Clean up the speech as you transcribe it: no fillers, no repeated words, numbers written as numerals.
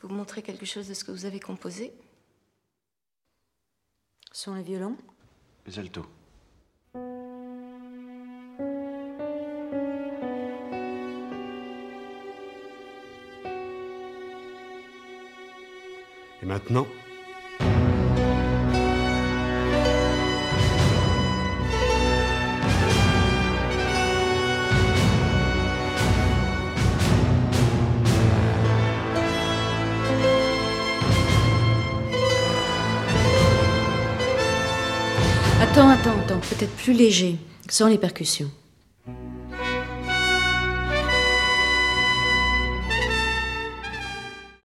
vous montrer quelque chose de ce que vous avez composé. Ce sont les violons? Les altos. Et maintenant, Attends, peut-être plus léger, sans les percussions.